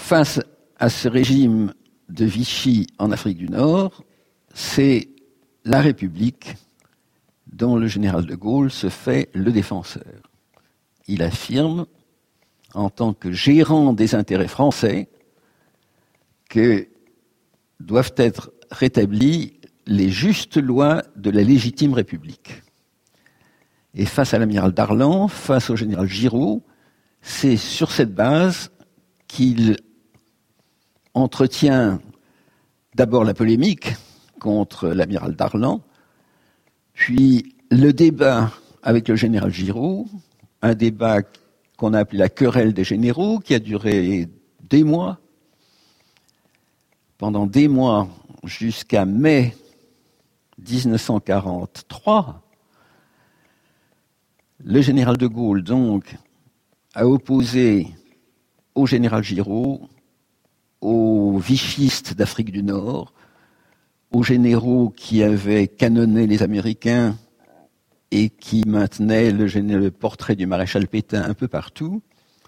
face à ce régime de Vichy en Afrique du Nord, c'est la République dont le général de Gaulle se fait le défenseur. Il affirme, en tant que gérant des intérêts français, que doivent être rétablies les justes lois de la légitime République. Et face à l'amiral Darlan, face au général Giraud, c'est sur cette base qu'il entretient d'abord la polémique contre l'amiral Darlan, puis le débat avec le général Giraud, un débat qu'on a appelé la querelle des généraux, qui a duré des mois, pendant des mois, jusqu'à mai 1943, le général de Gaulle, donc, a opposé au général Giraud, aux vichistes d'Afrique du Nord, aux généraux qui avaient canonné les Américains et qui maintenaient le portrait du maréchal Pétain un peu partout.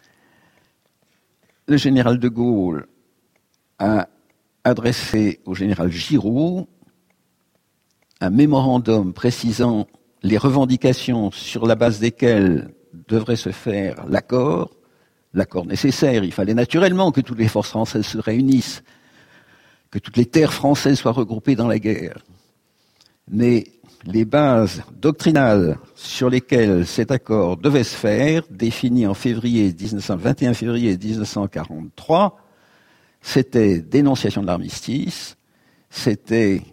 Le général de Gaulle a adressé au général Giraud un mémorandum précisant les revendications sur la base desquelles devrait se faire l'accord nécessaire. Il fallait naturellement que toutes les forces françaises se réunissent, que toutes les terres françaises soient regroupées dans la guerre. Mais les bases doctrinales sur lesquelles cet accord devait se faire, définies en 21 février 1943, c'était dénonciation de l'armistice, c'était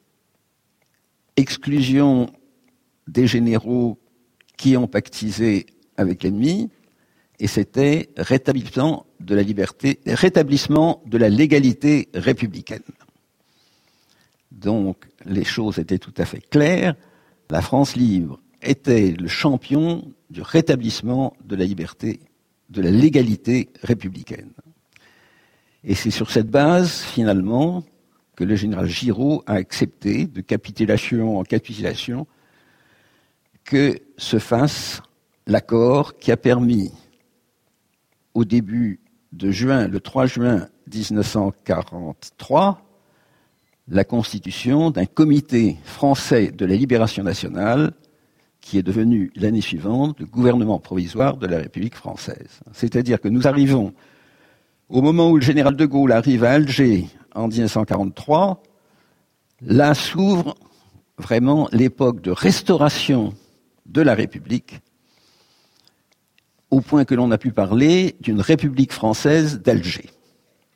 exclusion des généraux qui ont pactisé avec l'ennemi, et c'était rétablissement de la liberté, rétablissement de la légalité républicaine. Donc, les choses étaient tout à fait claires. La France libre était le champion du rétablissement de la liberté, de la légalité républicaine. Et c'est sur cette base, finalement, que le général Giraud a accepté, de capitulation en capitulation, que se fasse l'accord qui a permis, au début de juin, le 3 juin 1943, la constitution d'un comité français de la libération nationale qui est devenu l'année suivante le gouvernement provisoire de la République française. C'est-à-dire que nous arrivons, au moment où le général de Gaulle arrive à Alger en 1943, là s'ouvre vraiment l'époque de restauration de la République, au point que l'on a pu parler d'une République française d'Alger.